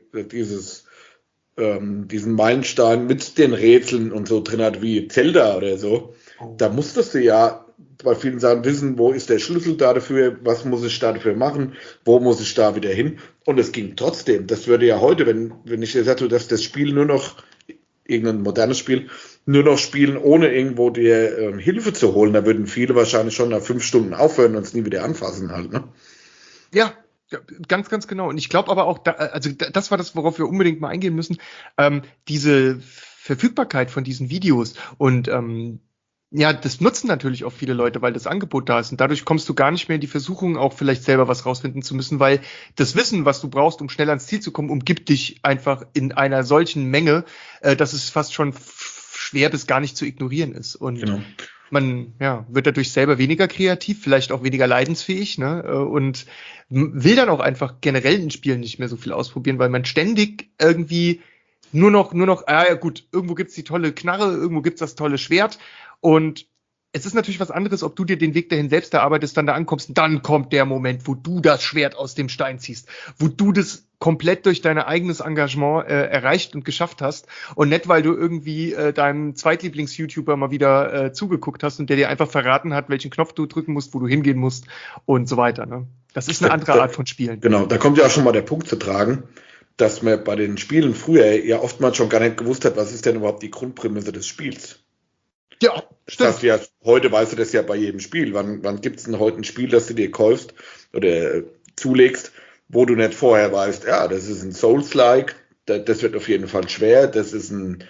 diesen Meilenstein mit den Rätseln und so drin hat, wie Zelda oder so. Oh. Da musstest du ja bei vielen Sachen wissen, wo ist der Schlüssel da dafür, was muss ich da dafür machen, wo muss ich da wieder hin. Und es ging trotzdem. Das würde ja heute, wenn ich gesagt hätte, dass das Spiel nur noch, irgendein modernes Spiel, nur noch spielen, ohne irgendwo dir Hilfe zu holen, da würden viele wahrscheinlich schon nach 5 Stunden aufhören und es nie wieder anfassen halt, ne? Ja, ganz, ganz genau. Und ich glaube aber auch, das war das, worauf wir unbedingt mal eingehen müssen, diese Verfügbarkeit von diesen Videos und das nutzen natürlich auch viele Leute, weil das Angebot da ist. Und dadurch kommst du gar nicht mehr in die Versuchung, auch vielleicht selber was rausfinden zu müssen, weil das Wissen, was du brauchst, um schnell ans Ziel zu kommen, umgibt dich einfach in einer solchen Menge, dass es fast schon schwer bis gar nicht zu ignorieren ist. Und man wird dadurch selber weniger kreativ, vielleicht auch weniger leidensfähig, ne? Und will dann auch einfach generell in Spielen nicht mehr so viel ausprobieren, weil man ständig irgendwie nur noch, gut, irgendwo gibt's die tolle Knarre, irgendwo gibt's das tolle Schwert. Und es ist natürlich was anderes, ob du dir den Weg dahin selbst erarbeitest, dann da ankommst, dann kommt der Moment, wo du das Schwert aus dem Stein ziehst, wo du das komplett durch dein eigenes Engagement erreicht und geschafft hast und nicht, weil du irgendwie deinem Zweitlieblings-YouTuber mal wieder zugeguckt hast und der dir einfach verraten hat, welchen Knopf du drücken musst, wo du hingehen musst und so weiter. Ne? Das ist eine andere Art von Spielen. Genau, da kommt ja auch schon mal der Punkt zu tragen, dass man bei den Spielen früher ja oftmals schon gar nicht gewusst hat, was ist denn überhaupt die Grundprämisse des Spiels. Ja, stimmt. Das ja, heute weißt du das ja bei jedem Spiel. Wann gibt es denn heute ein Spiel, das du dir kaufst oder zulegst, wo du nicht vorher weißt, ja, das ist ein Souls-like, das wird auf jeden Fall schwer, das ist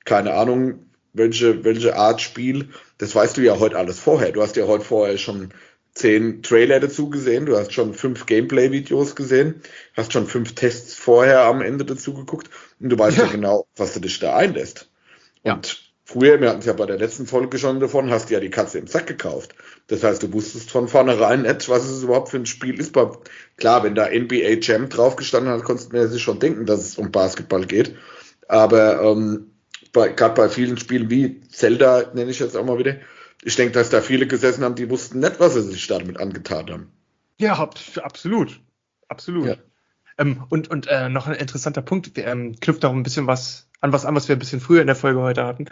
keine Ahnung, welche Art Spiel, das weißt du ja heute alles vorher. Du hast ja heute vorher schon 10 Trailer dazu gesehen, du hast schon 5 Gameplay-Videos gesehen, hast schon 5 Tests vorher am Ende dazu geguckt und du weißt ja genau, was du dich da einlässt. Und früher, wir hatten es ja bei der letzten Folge schon davon, hast du ja die Katze im Sack gekauft. Das heißt, du wusstest von vornherein nicht, was es überhaupt für ein Spiel ist. Klar, wenn da NBA Jam draufgestanden hat, konntest du mir sich schon denken, dass es um Basketball geht. Aber gerade bei vielen Spielen wie Zelda, nenne ich jetzt auch mal wieder, ich denke, dass da viele gesessen haben, die wussten nicht, was sie sich damit angetan haben. Ja, absolut. Absolut. Ja. Und noch ein interessanter Punkt, knüpft auch ein bisschen was an, was wir ein bisschen früher in der Folge heute hatten.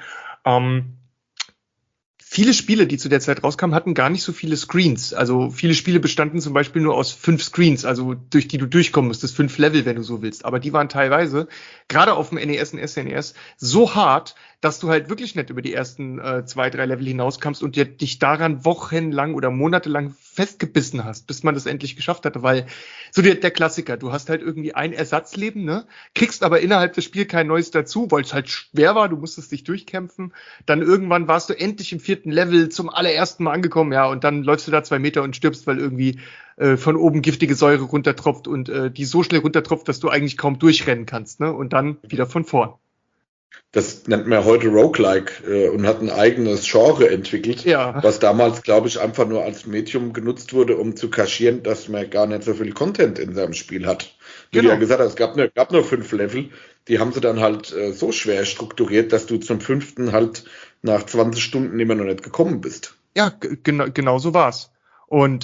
Viele Spiele, die zu der Zeit rauskamen, hatten gar nicht so viele Screens. Also viele Spiele bestanden zum Beispiel nur aus 5 Screens, also durch die du durchkommen musstest, 5 Level, wenn du so willst. Aber die waren teilweise, gerade auf dem NES und SNES, so hart, dass du halt wirklich nicht über die ersten 2, 3 Level hinauskamst und dich daran wochenlang oder monatelang festgebissen hast, bis man das endlich geschafft hatte. Weil so der Klassiker, du hast halt irgendwie ein Ersatzleben, ne? Kriegst aber innerhalb des Spiels kein neues dazu, weil es halt schwer war, du musstest dich durchkämpfen. Dann irgendwann warst du endlich im 4. Level zum allerersten Mal angekommen, ja, und dann läufst du da 2 Meter und stirbst, weil irgendwie von oben giftige Säure runtertropft und die so schnell runtertropft, dass du eigentlich kaum durchrennen kannst, ne? Und dann wieder von vorn. Das nennt man heute Roguelike und hat ein eigenes Genre entwickelt, was damals, glaube ich, einfach nur als Medium genutzt wurde, um zu kaschieren, dass man gar nicht so viel Content in seinem Spiel hat. Wie du ja gesagt hast, es gab nur 5 Level, die haben sie dann halt so schwer strukturiert, dass du zum 5. halt nach 20 Stunden immer noch nicht gekommen bist. Ja, genau so war's. Und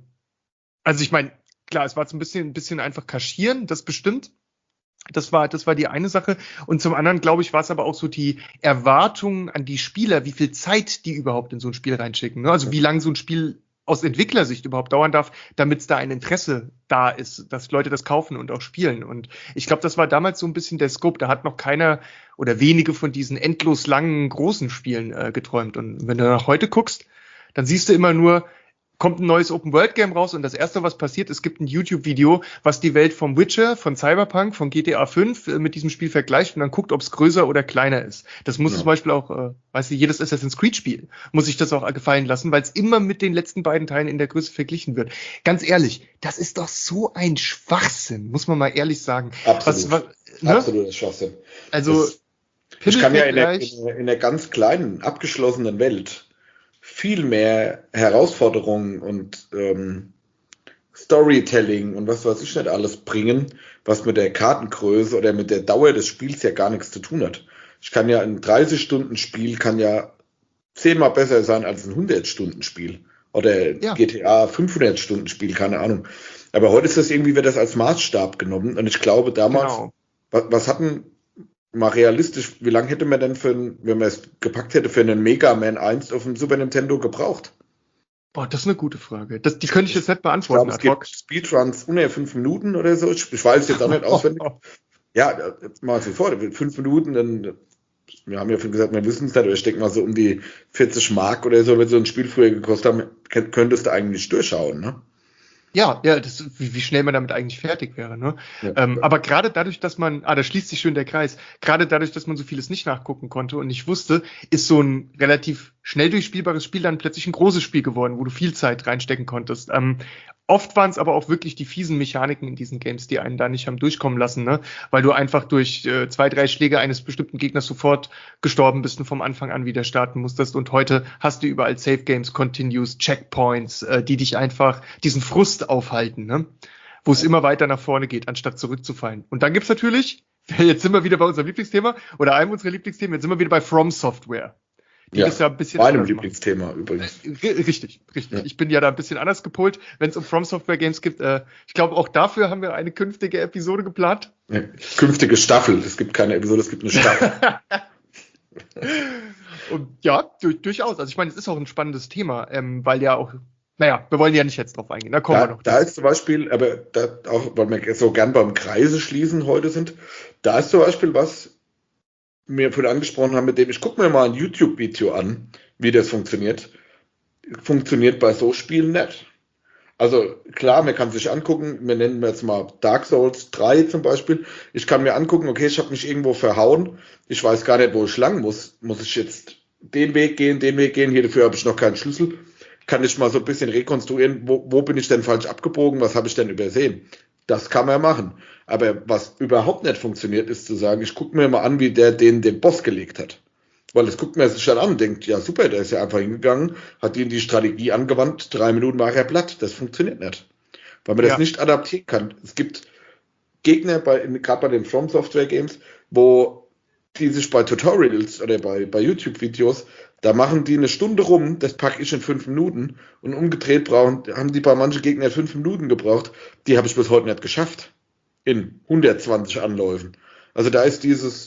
also ich meine, klar, es war so ein bisschen einfach kaschieren, das bestimmt. Das war die eine Sache. Und zum anderen, glaube ich, war es aber auch so die Erwartung an die Spieler, wie viel Zeit die überhaupt in so ein Spiel reinschicken. Ne? Also wie lange so ein Spiel aus Entwicklersicht überhaupt dauern darf, damit es da ein Interesse da ist, dass Leute das kaufen und auch spielen. Und ich glaube, das war damals so ein bisschen der Scope. Da hat noch keiner oder wenige von diesen endlos langen, großen Spielen geträumt. Und wenn du nach heute guckst, dann siehst du immer nur, kommt ein neues Open-World-Game raus und das Erste, was passiert, es gibt ein YouTube-Video, was die Welt vom Witcher, von Cyberpunk, von GTA 5 mit diesem Spiel vergleicht und dann guckt, ob es größer oder kleiner ist. Das muss zum Beispiel auch, jedes Assassin's Creed-Spiel muss sich das auch gefallen lassen, weil es immer mit den letzten beiden Teilen in der Größe verglichen wird. Ganz ehrlich, das ist doch so ein Schwachsinn, muss man mal ehrlich sagen. Absolut. Absoluter Schwachsinn. Also, ich kann ja in der ganz kleinen, abgeschlossenen Welt viel mehr Herausforderungen und Storytelling und was weiß ich nicht alles bringen, was mit der Kartengröße oder mit der Dauer des Spiels ja gar nichts zu tun hat. Ich kann ja ein 30-Stunden-Spiel kann ja 10-mal besser sein als ein 100-Stunden-Spiel oder GTA 500-Stunden-Spiel, keine Ahnung. Aber heute ist das irgendwie, wird das als Maßstab genommen und ich glaube damals, was hatten mal realistisch, wie lange hätte man denn wenn man es gepackt hätte, für einen Mega Man 1 auf dem Super Nintendo gebraucht? Boah, das ist eine gute Frage. Die könnte ich jetzt nicht beantworten. Ich glaube, es gibt Speedruns unter 5 Minuten oder so. Ich weiß jetzt auch nicht auswendig. Ja, mal so vor, 5 Minuten, dann, wir haben ja schon gesagt, wir wissen es nicht, aber ich denke mal so um die 40 Mark oder so, wenn so ein Spiel früher gekostet haben, könntest du eigentlich durchschauen, ne? Ja, wie schnell man damit eigentlich fertig wäre, ne? Ja. Aber gerade dadurch, dass man, da schließt sich schön der Kreis, gerade dadurch, dass man so vieles nicht nachgucken konnte und nicht wusste, ist so ein relativ schnell durchspielbares Spiel dann plötzlich ein großes Spiel geworden, wo du viel Zeit reinstecken konntest. Oft waren es aber auch wirklich die fiesen Mechaniken in diesen Games, die einen da nicht haben durchkommen lassen, ne? Weil du einfach durch 2, 3 Schläge eines bestimmten Gegners sofort gestorben bist und vom Anfang an wieder starten musstest. Und heute hast du überall Save Games, Continues, Checkpoints, die dich einfach diesen Frust aufhalten, ne? Wo es immer weiter nach vorne geht, anstatt zurückzufallen. Und dann gibt's natürlich, jetzt sind wir wieder bei unserem Lieblingsthema oder einem unserer Lieblingsthemen, jetzt sind wir wieder bei From Software. Die ist ja ein bisschen meinem Lieblingsthema übrigens. Richtig. Ja. Ich bin ja da ein bisschen anders gepolt, wenn es um From Software Games geht. Ich glaube, auch dafür haben wir eine künftige Episode geplant. Ja, künftige Staffel. Es gibt keine Episode, es gibt eine Staffel. Und ja, durchaus. Also ich meine, es ist auch ein spannendes Thema, weil ja auch, wir wollen ja nicht jetzt drauf eingehen. Da kommen wir noch. Da ist zum Beispiel, aber da auch, weil wir so gern beim Kreise schließen heute sind, da ist zum Beispiel was, mir vorhin angesprochen haben, mit dem ich gucke mir mal ein YouTube-Video an, wie das funktioniert. Funktioniert bei so Spielen nicht. Also klar, man kann sich angucken, wir nennen jetzt mal Dark Souls 3 zum Beispiel. Ich kann mir angucken, okay, ich habe mich irgendwo verhauen, ich weiß gar nicht, wo ich lang muss. Muss ich jetzt den Weg gehen, hier dafür habe ich noch keinen Schlüssel. Kann ich mal so ein bisschen rekonstruieren, wo bin ich denn falsch abgebogen, was habe ich denn übersehen? Das kann man machen. Aber was überhaupt nicht funktioniert, ist zu sagen, ich gucke mir mal an, wie der den Boss gelegt hat. Weil das guckt man sich dann an und denkt, ja super, der ist ja einfach hingegangen, hat die Strategie angewandt, 3 Minuten war er platt. Das funktioniert nicht. Weil man das Ja. nicht adaptieren kann. Es gibt Gegner, gerade bei den From Software Games, wo die sich bei Tutorials oder bei YouTube-Videos, da machen die eine Stunde rum, das packe ich in 5 Minuten und umgedreht haben die bei manchen Gegnern 5 Minuten gebraucht. Die habe ich bis heute nicht geschafft. In 120 Anläufen. Also da ist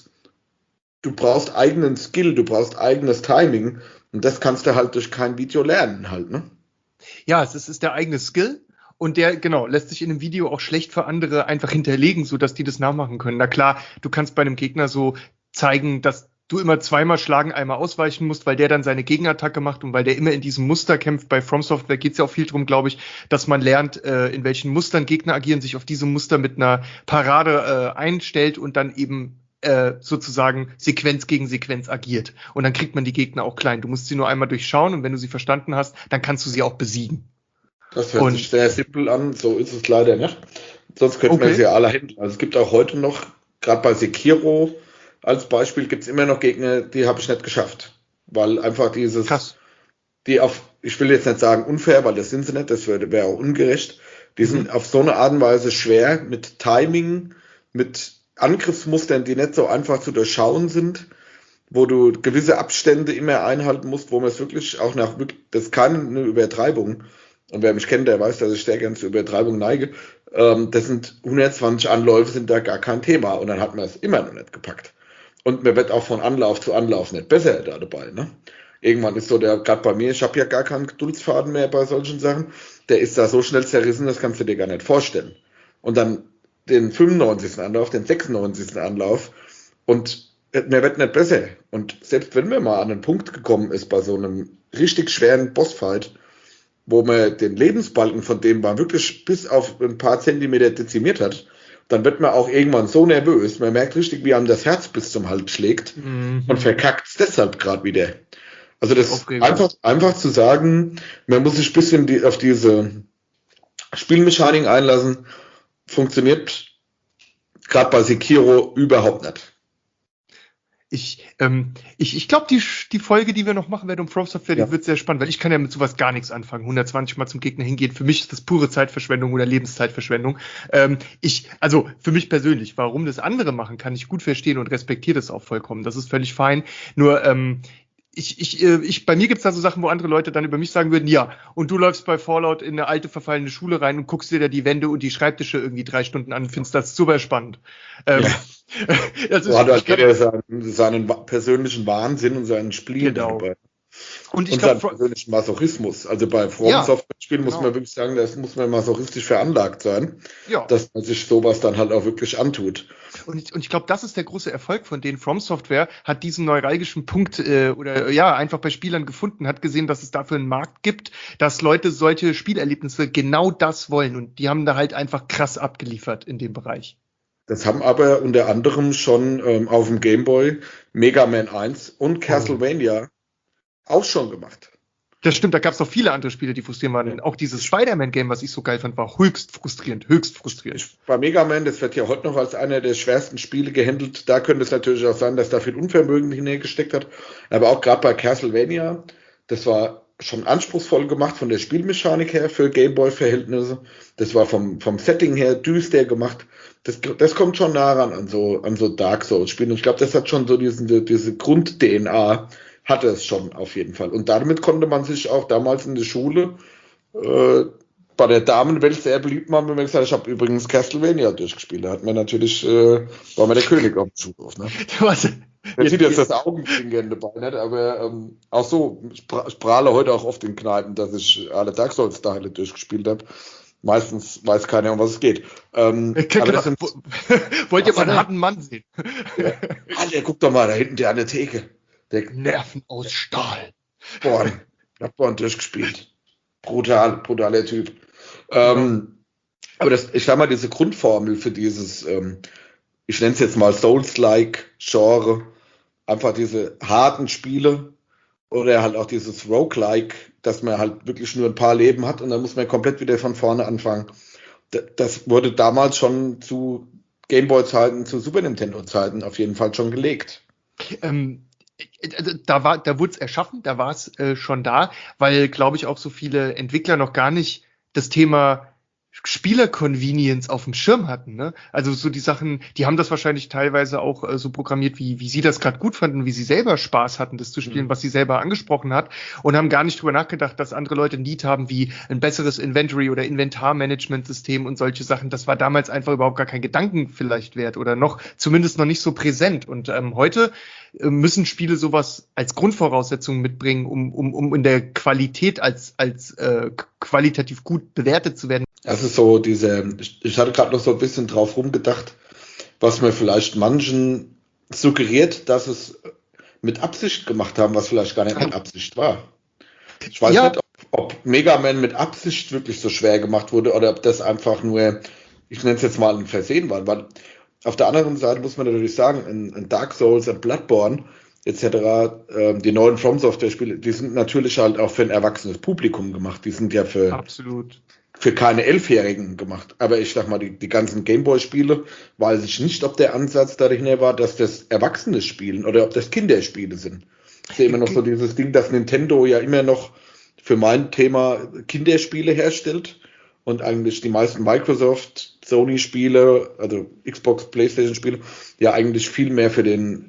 du brauchst eigenen Skill, du brauchst eigenes Timing und das kannst du halt durch kein Video lernen halt, ne? Ja, es ist der eigene Skill und der, genau, lässt sich in einem Video auch schlecht für andere einfach hinterlegen, sodass die das nachmachen können. Na klar, du kannst bei einem Gegner so zeigen, dass du immer zweimal schlagen, einmal ausweichen musst, weil der dann seine Gegenattacke macht und weil der immer in diesem Muster kämpft. Bei From Software geht es ja auch viel drum, glaube ich, dass man lernt, in welchen Mustern Gegner agieren, sich auf diese Muster mit einer Parade einstellt und dann eben sozusagen Sequenz gegen Sequenz agiert. Und dann kriegt man die Gegner auch klein. Du musst sie nur einmal durchschauen und wenn du sie verstanden hast, dann kannst du sie auch besiegen. Das hört sich Und sehr simpel an, so ist es leider nicht. Sonst könnten wir okay, sie ja alle handeln. Also es gibt auch heute noch, gerade bei Sekiro als Beispiel, gibt es immer noch Gegner, die habe ich nicht geschafft. Weil einfach krass. ich will jetzt nicht sagen unfair, weil das sind sie nicht, das wäre auch ungerecht. Die sind Mhm. auf so eine Art und Weise schwer mit Timing, mit Angriffsmustern, die nicht so einfach zu durchschauen sind, wo du gewisse Abstände immer einhalten musst, wo man es wirklich auch das ist keine Übertreibung. Und wer mich kennt, der weiß, dass ich sehr gerne zur Übertreibung neige. Das sind 120 Anläufe, sind da gar kein Thema. Und dann hat man es immer noch nicht gepackt. Und man wird auch von Anlauf zu Anlauf nicht besser da dabei. Ne? Irgendwann ist so gerade bei mir, ich habe ja gar keinen Geduldsfaden mehr bei solchen Sachen, der ist da so schnell zerrissen, das kannst du dir gar nicht vorstellen. Und dann den 95. Anlauf, den 96. Anlauf und mir wird nicht besser. Und selbst wenn man mal an einen Punkt gekommen ist bei so einem richtig schweren Bossfight, wo man den Lebensbalken von dem man wirklich bis auf ein paar Zentimeter dezimiert hat, dann wird man auch irgendwann so nervös, man merkt richtig, wie einem das Herz bis zum Hals schlägt und Mhm. verkackt es deshalb gerade wieder. Also Die das Aufregung. einfach zu sagen, man muss sich ein bisschen auf diese Spielmechanik einlassen, funktioniert gerade bei Sekiro überhaupt nicht. Ich glaube, die Folge, die wir noch machen werden um From Software, Ja. die wird sehr spannend, weil ich kann ja mit sowas gar nichts anfangen. 120 Mal zum Gegner hingehen, für mich ist das pure Zeitverschwendung oder Lebenszeitverschwendung. Also für mich persönlich, warum das andere machen, kann ich gut verstehen und respektiere das auch vollkommen. Das ist völlig fein. Nur bei mir gibt's da so Sachen, wo andere Leute dann über mich sagen würden, ja, und du läufst bei Fallout in eine alte, verfallene Schule rein und guckst dir da die Wände und die Schreibtische irgendwie 3 Stunden an und findest das super spannend. Ja. Ähm, das So ist, hat ich halt kann, jeder seinen persönlichen Wahnsinn und seinen Spleen da genau. dabei. Und ich Und glaube, seinen persönlichen Masochismus. Also bei From ja, Software-Spielen muss man genau. wirklich sagen, das muss man masochistisch veranlagt sein, Ja. dass man sich sowas dann halt auch wirklich antut. Und ich glaube, das ist der große Erfolg von denen. From Software hat diesen neuralgischen Punkt oder ja, einfach bei Spielern gefunden, hat gesehen, dass es dafür einen Markt gibt, dass Leute solche Spielerlebnisse genau das wollen. Und die haben da halt einfach krass abgeliefert in dem Bereich. Das haben aber unter anderem schon auf dem Game Boy Mega Man 1 und Oh. Castlevania auch schon gemacht. Das stimmt, da gab es noch viele andere Spiele, die frustrierend Ja. waren. Auch dieses Spider-Man-Game, was ich so geil fand, war höchst frustrierend, höchst frustrierend. Bei Mega Man, das wird ja heute noch als einer der schwersten Spiele gehandelt. Da könnte es natürlich auch sein, dass da viel Unvermögen hineingesteckt hat. Aber auch gerade bei Castlevania, das war schon anspruchsvoll gemacht von der Spielmechanik her für Gameboy-Verhältnisse. Das war vom Setting her düster gemacht. Das kommt schon nah ran an so Dark Souls-Spielen. Und ich glaube, das hat schon so diese Grund-DNA, hatte es schon auf jeden Fall. Und damit konnte man sich auch damals in der Schule äh, bei der Damenwelt sehr beliebt machen, wenn man gesagt hat, ich habe übrigens Castlevania durchgespielt. Da hat man natürlich, war man der König auf dem Schulhof. Ne? Was? Man sieht jetzt das Augenzwinkern dabei, nicht? Aber auch so, ich prahle heute auch oft in Kneipen, dass ich alle Dark Souls-Teile durchgespielt habe. Meistens weiß keiner, um was es geht. Aber das sind, Wollt ihr was mal hat einen er? harten Mann sehen? Ja. Alter, guck doch mal, da hinten der an der Theke. Der Nerven aus Stahl. Bloodborne, Bloodborne durchgespielt. brutaler Typ. Aber ich sag mal, diese Grundformel für dieses, ich nenne es jetzt mal Souls-like Genre, einfach diese harten Spiele oder halt auch dieses Roguelike, dass man halt wirklich nur ein paar Leben hat und dann muss man komplett wieder von vorne anfangen. Das wurde damals schon zu Gameboy-Zeiten, zu Super Nintendo-Zeiten auf jeden Fall schon gelegt. Da wurde es erschaffen, da war es schon da, weil, glaube ich, auch so viele Entwickler noch gar nicht das Thema Spieler-Convenience auf dem Schirm hatten, ne? Also so die Sachen, die haben das wahrscheinlich teilweise auch so programmiert, wie sie das gerade gut fanden, wie sie selber Spaß hatten, das zu spielen, was sie selber angesprochen hat, und haben gar nicht drüber nachgedacht, dass andere Leute ein Need haben, wie ein besseres Inventory oder Inventarmanagement-System und solche Sachen. Das war damals einfach überhaupt gar kein Gedanken vielleicht wert oder zumindest noch nicht so präsent. Und heute müssen Spiele sowas als Grundvoraussetzung mitbringen, um in der Qualität als qualitativ gut bewertet zu werden. Das ist so ich hatte gerade noch so ein bisschen drauf rumgedacht, was mir vielleicht manchen suggeriert, dass es mit Absicht gemacht haben, was vielleicht gar nicht mit Absicht war. Ich weiß nicht, ob Mega Man mit Absicht wirklich so schwer gemacht wurde oder ob das einfach nur, ich nenne es jetzt mal ein Versehen war. Weil auf der anderen Seite muss man natürlich sagen, in Dark Souls, in Bloodborne etc., die neuen From Software-Spiele, die sind natürlich halt auch für ein erwachsenes Publikum gemacht. Die sind ja für keine 11-Jährigen gemacht. Aber ich sag mal, die ganzen Gameboy-Spiele, weiß ich nicht, ob der Ansatz dahinter war, dass das Erwachsene spielen oder ob das Kinderspiele sind. Ich sehe immer noch so dieses Ding, dass Nintendo ja immer noch für mein Thema Kinderspiele herstellt und eigentlich die meisten Microsoft, Sony-Spiele, also Xbox, PlayStation-Spiele, ja eigentlich viel mehr für den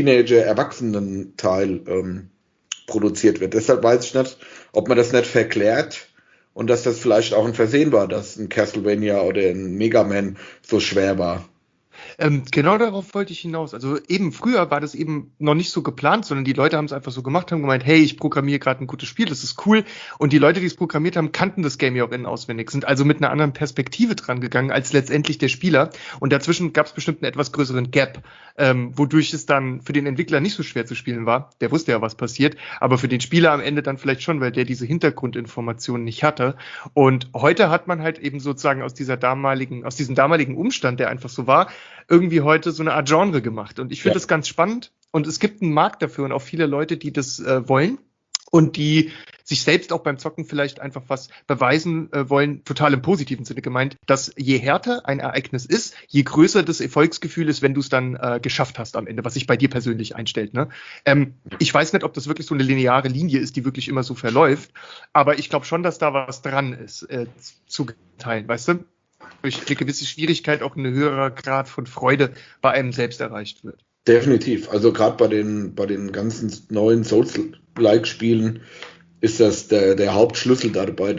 Teenager-Erwachsenen-Teil produziert wird. Deshalb weiß ich nicht, ob man das nicht verklärt und dass das vielleicht auch ein Versehen war, dass ein Castlevania oder ein Mega Man so schwer war. Genau darauf wollte ich hinaus. Also eben früher war das eben noch nicht so geplant, sondern die Leute haben es einfach so gemacht, haben gemeint, hey, ich programmiere gerade ein gutes Spiel, das ist cool. Und die Leute, die es programmiert haben, kannten das Game ja auch innen auswendig, sind also mit einer anderen Perspektive dran gegangen als letztendlich der Spieler. Und dazwischen gab es bestimmt einen etwas größeren Gap, wodurch es dann für den Entwickler nicht so schwer zu spielen war. Der wusste ja, was passiert, aber für den Spieler am Ende dann vielleicht schon, weil der diese Hintergrundinformationen nicht hatte. Und heute hat man halt eben sozusagen aus diesem damaligen Umstand, der einfach so war, irgendwie heute so eine Art Genre gemacht. Und ich finde das ganz spannend. Und es gibt einen Markt dafür und auch viele Leute, die das wollen und die sich selbst auch beim Zocken vielleicht einfach was beweisen wollen, total im positiven Sinne gemeint, dass je härter ein Ereignis ist, je größer das Erfolgsgefühl ist, wenn du es dann geschafft hast am Ende, was sich bei dir persönlich einstellt. Ne? Ich weiß nicht, ob das wirklich so eine lineare Linie ist, die wirklich immer so verläuft, aber ich glaube schon, dass da was dran ist, zu teilen, weißt du? Durch eine gewisse Schwierigkeit auch ein höherer Grad von Freude bei einem selbst erreicht wird. Definitiv. Also gerade bei den ganzen neuen Souls-like-Spielen ist das der Hauptschlüssel dabei,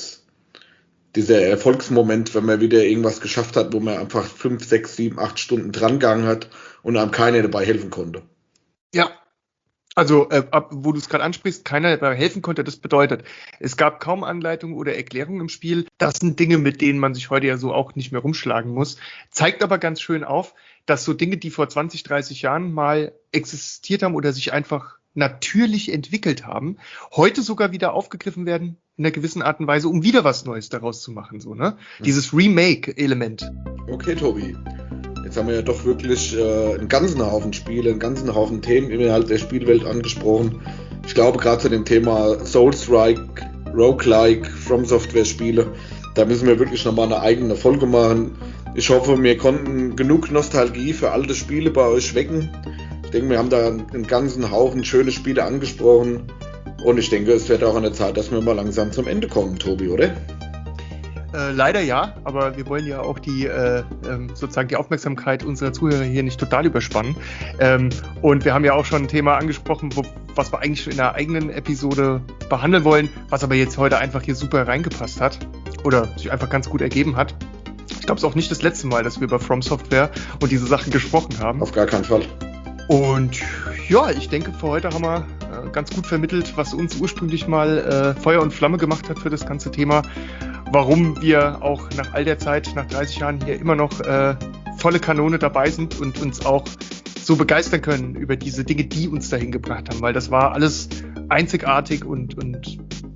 dieser Erfolgsmoment, wenn man wieder irgendwas geschafft hat, wo man einfach 5, 6, 7, 8 Stunden drangegangen hat und einem keiner dabei helfen konnte. Ja. Also, wo du es gerade ansprichst, keiner dabei helfen konnte, das bedeutet, es gab kaum Anleitungen oder Erklärungen im Spiel. Das sind Dinge, mit denen man sich heute ja so auch nicht mehr rumschlagen muss. Zeigt aber ganz schön auf, dass so Dinge, die vor 20, 30 Jahren mal existiert haben oder sich einfach natürlich entwickelt haben, heute sogar wieder aufgegriffen werden in einer gewissen Art und Weise, um wieder was Neues daraus zu machen. So, ne? Dieses Remake-Element. Okay, Tobi. Jetzt haben wir ja doch wirklich einen ganzen Haufen Spiele, einen ganzen Haufen Themen innerhalb der Spielwelt angesprochen. Ich glaube, gerade zu dem Thema Souls-like, Roguelike, From Software-Spiele, da müssen wir wirklich nochmal eine eigene Folge machen. Ich hoffe, wir konnten genug Nostalgie für alte Spiele bei euch wecken. Ich denke, wir haben da einen ganzen Haufen schöne Spiele angesprochen. Und ich denke, es wird auch an der Zeit, dass wir mal langsam zum Ende kommen, Tobi, oder? Leider ja, aber wir wollen ja auch sozusagen die Aufmerksamkeit unserer Zuhörer hier nicht total überspannen. Und wir haben ja auch schon ein Thema angesprochen, was wir eigentlich schon in einer eigenen Episode behandeln wollen, was aber jetzt heute einfach hier super reingepasst hat oder sich einfach ganz gut ergeben hat. Ich glaube, es ist auch nicht das letzte Mal, dass wir über From Software und diese Sachen gesprochen haben. Auf gar keinen Fall. Und ja, ich denke, für heute haben wir ganz gut vermittelt, was uns ursprünglich mal Feuer und Flamme gemacht hat für das ganze Thema. Warum wir auch nach all der Zeit, nach 30 Jahren hier immer noch volle Kanone dabei sind und uns auch so begeistern können über diese Dinge, die uns dahin gebracht haben. Weil das war alles einzigartig und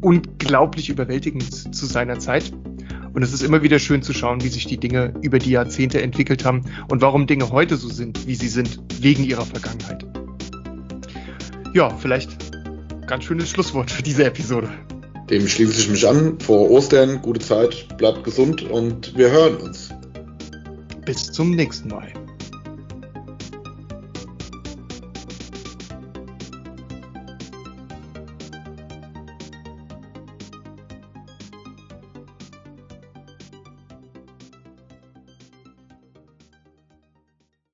unglaublich überwältigend zu seiner Zeit. Und es ist immer wieder schön zu schauen, wie sich die Dinge über die Jahrzehnte entwickelt haben und warum Dinge heute so sind, wie sie sind, wegen ihrer Vergangenheit. Ja, vielleicht ganz schönes Schlusswort für diese Episode. Dem schließe ich mich an. Frohe Ostern, gute Zeit, bleibt gesund und wir hören uns. Bis zum nächsten Mal.